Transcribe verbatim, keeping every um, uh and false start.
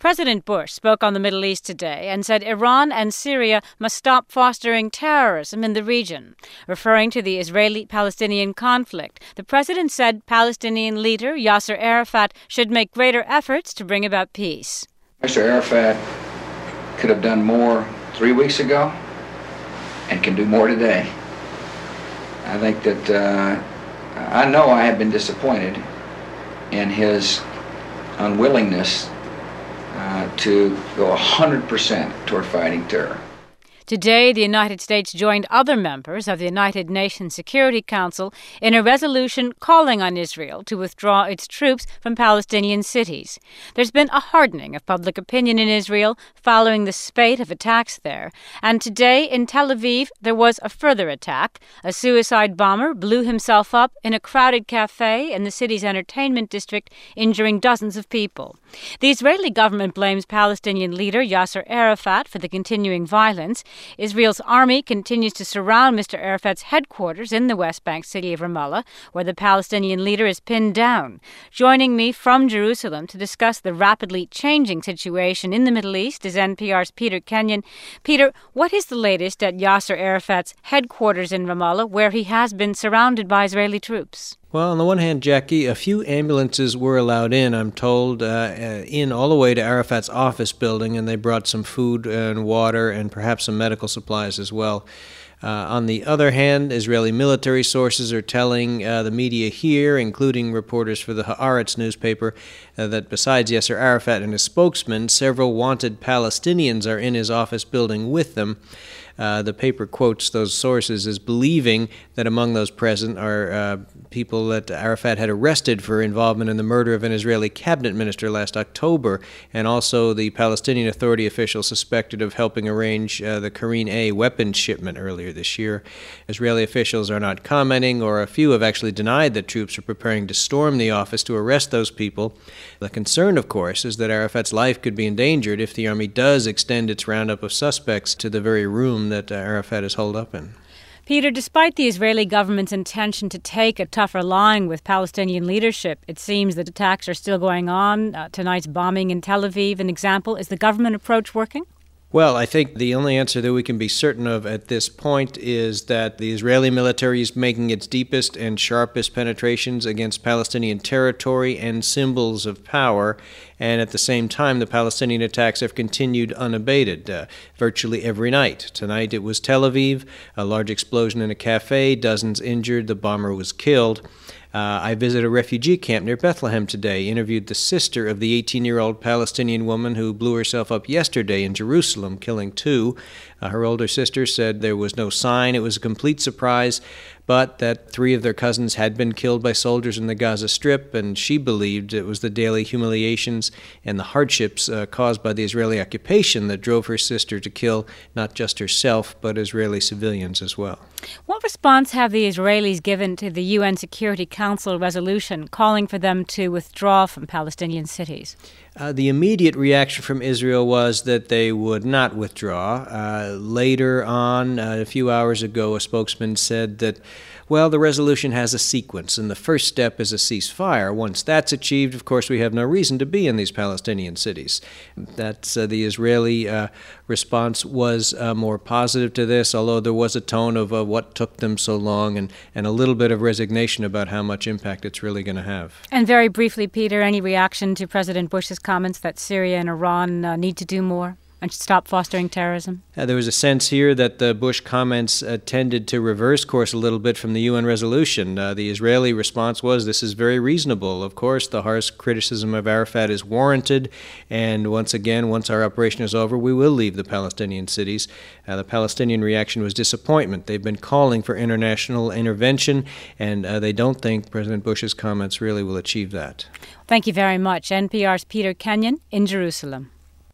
President Bush spoke on the Middle East today and said Iran and Syria must stop fostering terrorism in the region. Referring to the Israeli-Palestinian conflict, the president said Palestinian leader Yasser Arafat should make greater efforts to bring about peace. Mister Arafat could have done more three weeks ago and can do more today. I think that uh, I know I have been disappointed in his unwillingness uh, to go one hundred percent toward fighting terror. Today, the United States joined other members of the United Nations Security Council in a resolution calling on Israel to withdraw its troops from Palestinian cities. There's been a hardening of public opinion in Israel following the spate of attacks there. And today, in Tel Aviv, there was a further attack. A suicide bomber blew himself up in a crowded cafe in the city's entertainment district, injuring dozens of people. The Israeli government blames Palestinian leader Yasser Arafat for the continuing violence. Israel's army continues to surround Mister Arafat's headquarters in the West Bank city of Ramallah, where the Palestinian leader is pinned down. Joining me from Jerusalem to discuss the rapidly changing situation in the Middle East is N P R's Peter Kenyon. Peter, what is the latest at Yasser Arafat's headquarters in Ramallah, where he has been surrounded by Israeli troops? Well, on the one hand, Jackie, a few ambulances were allowed in, I'm told, uh, in all the way to Arafat's office building, and they brought some food and water and perhaps some medical supplies as well. Uh, on the other hand, Israeli military sources are telling uh, the media here, including reporters for the Haaretz newspaper, uh, that besides Yasser Arafat and his spokesman, several wanted Palestinians are in his office building with them. Uh, the paper quotes those sources as believing that among those present are uh, people that Arafat had arrested for involvement in the murder of an Israeli cabinet minister last October, and also the Palestinian Authority official suspected of helping arrange uh, the Karine A weapons shipment earlier this year. Israeli officials are not commenting, or a few have actually denied that troops are preparing to storm the office to arrest those people. The concern, of course, is that Arafat's life could be endangered if the army does extend its roundup of suspects to the very room that Arafat is holed up in. Peter, despite the Israeli government's intention to take a tougher line with Palestinian leadership, it seems that attacks are still going on. Uh, tonight's bombing in Tel Aviv, an example. Is the government approach working? Well, I think the only answer that we can be certain of at this point is that the Israeli military is making its deepest and sharpest penetrations against Palestinian territory and symbols of power, and at the same time the Palestinian attacks have continued unabated uh, virtually every night. Tonight it was Tel Aviv, a large explosion in a cafe, dozens injured, the bomber was killed. Uh, I visited a refugee camp near Bethlehem today, interviewed the sister of the eighteen-year-old Palestinian woman who blew herself up yesterday in Jerusalem, killing two. Uh, her older sister said there was no sign, it was a complete surprise, but that three of their cousins had been killed by soldiers in the Gaza Strip, and she believed it was the daily humiliations and the hardships uh, caused by the Israeli occupation that drove her sister to kill not just herself, but Israeli civilians as well. What response have the Israelis given to the U N Security Council resolution calling for them to withdraw from Palestinian cities? Uh, the immediate reaction from Israel was that they would not withdraw. Uh, later on, uh, a few hours ago, a spokesman said that, well, the resolution has a sequence, and the first step is a ceasefire. Once that's achieved, of course, we have no reason to be in these Palestinian cities. That's uh, the Israeli uh, response was uh, more positive to this, although there was a tone of uh, what took them so long and, and a little bit of resignation about how much impact it's really going to have. And very briefly, Peter, any reaction to President Bush's comments that Syria and Iran uh, need to do more and should stop fostering terrorism? Uh, there was a sense here that the Bush comments uh, tended to reverse course a little bit from the U N resolution. Uh, the Israeli response was, this is very reasonable. Of course, the harsh criticism of Arafat is warranted, and once again, once our operation is over, we will leave the Palestinian cities. Uh, the Palestinian reaction was disappointment. They've been calling for international intervention, and uh, they don't think President Bush's comments really will achieve that. Thank you very much. N P R's Peter Kenyon in Jerusalem.